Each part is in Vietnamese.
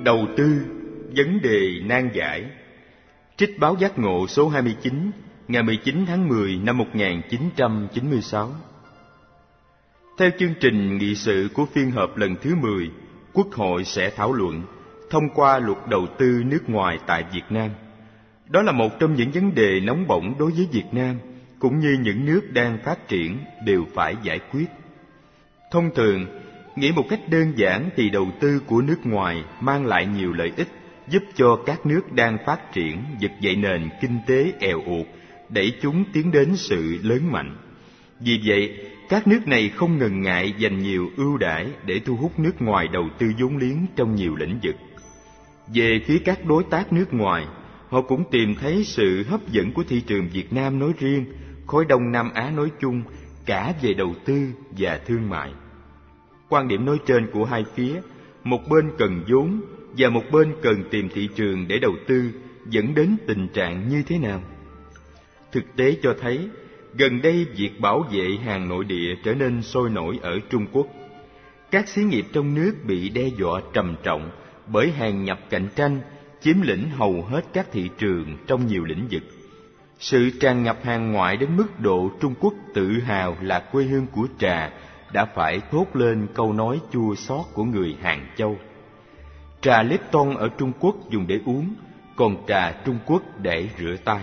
Đầu tư, vấn đề nan giải. Trích báo Giác Ngộ số 29, ngày 19 tháng 10 năm 1996. Theo chương trình nghị sự của phiên họp lần thứ 10, Quốc hội sẽ thảo luận, thông qua luật đầu tư nước ngoài tại Việt Nam. Đó là một trong những vấn đề nóng bỏng đối với Việt Nam, cũng như những nước đang phát triển đều phải giải quyết. Thông thường, nghĩ một cách đơn giản thì đầu tư của nước ngoài mang lại nhiều lợi ích, giúp cho các nước đang phát triển vực dậy nền kinh tế èo uột, đẩy chúng tiến đến sự lớn mạnh. Vì vậy, các nước này không ngần ngại dành nhiều ưu đãi để thu hút nước ngoài đầu tư vốn liếng trong nhiều lĩnh vực. Về phía các đối tác nước ngoài, họ cũng tìm thấy sự hấp dẫn của thị trường Việt Nam nói riêng, khối Đông Nam Á nói chung, cả về đầu tư và thương mại. Quan điểm nói trên của hai phía, một bên cần vốn và một bên cần tìm thị trường để đầu tư, dẫn đến tình trạng như thế nào? Thực tế cho thấy, gần đây việc bảo vệ hàng nội địa trở nên sôi nổi ở Trung Quốc. Các xí nghiệp trong nước bị đe dọa trầm trọng bởi hàng nhập cạnh tranh, chiếm lĩnh hầu hết các thị trường trong nhiều lĩnh vực. Sự tràn ngập hàng ngoại đến mức độ Trung Quốc tự hào là quê hương của trà đã phải thốt lên câu nói chua xót của người Hàng Châu. Trà Lipton ở Trung Quốc dùng để uống, còn trà Trung Quốc để rửa tay.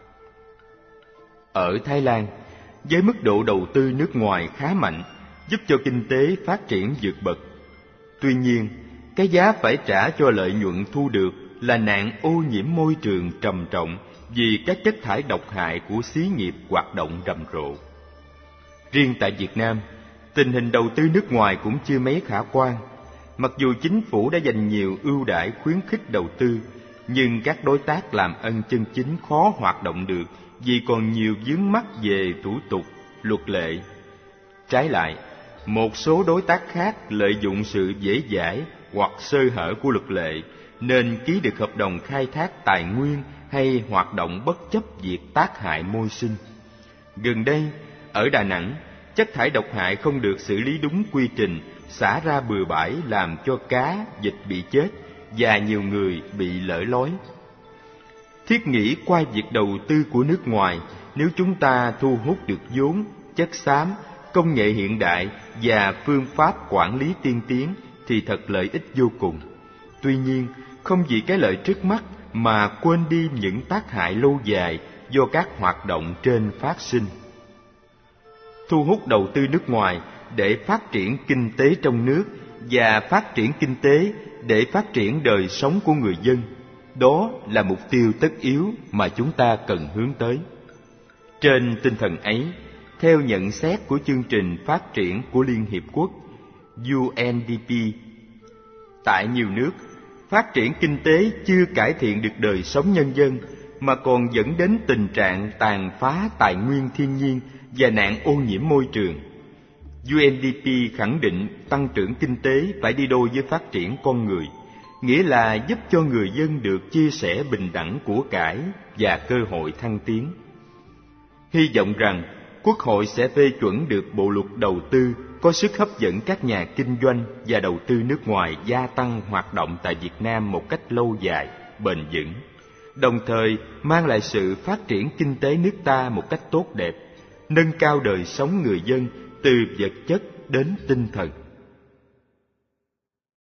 Ở Thái Lan, với mức độ đầu tư nước ngoài khá mạnh, giúp cho kinh tế phát triển vượt bậc. Tuy nhiên, cái giá phải trả cho lợi nhuận thu được là nạn ô nhiễm môi trường trầm trọng vì các chất thải độc hại của xí nghiệp hoạt động rầm rộ. Riêng tại Việt Nam, tình hình đầu tư nước ngoài cũng chưa mấy khả quan. Mặc dù chính phủ đã dành nhiều ưu đãi khuyến khích đầu tư, nhưng các đối tác làm ăn chân chính khó hoạt động được vì còn nhiều vướng mắc về thủ tục, luật lệ. Trái lại, một số đối tác khác lợi dụng sự dễ dãi hoặc sơ hở của luật lệ nên ký được hợp đồng khai thác tài nguyên hay hoạt động bất chấp việc tác hại môi sinh. Gần đây, ở Đà Nẵng, chất thải độc hại không được xử lý đúng quy trình, xả ra bừa bãi làm cho cá, vịt bị chết và nhiều người bị lở lói. Thiết nghĩ qua việc đầu tư của nước ngoài, nếu chúng ta thu hút được vốn, chất xám, công nghệ hiện đại và phương pháp quản lý tiên tiến thì thật lợi ích vô cùng. Tuy nhiên, không vì cái lợi trước mắt mà quên đi những tác hại lâu dài do các hoạt động trên phát sinh. Thu hút đầu tư nước ngoài để phát triển kinh tế trong nước và phát triển kinh tế để phát triển đời sống của người dân, đó là mục tiêu tất yếu mà chúng ta cần hướng tới. Trên tinh thần ấy, theo nhận xét của chương trình phát triển của Liên Hiệp Quốc UNDP, tại nhiều nước, phát triển kinh tế chưa cải thiện được đời sống nhân dân mà còn dẫn đến tình trạng tàn phá tài nguyên thiên nhiên và nạn ô nhiễm môi trường. UNDP khẳng định tăng trưởng kinh tế phải đi đôi với phát triển con người, nghĩa là giúp cho người dân được chia sẻ bình đẳng của cải và cơ hội thăng tiến. Hy vọng rằng Quốc hội sẽ phê chuẩn được bộ luật đầu tư có sức hấp dẫn các nhà kinh doanh và đầu tư nước ngoài gia tăng hoạt động tại Việt Nam một cách lâu dài, bền vững, đồng thời mang lại sự phát triển kinh tế nước ta một cách tốt đẹp, nâng cao đời sống người dân từ vật chất đến tinh thần.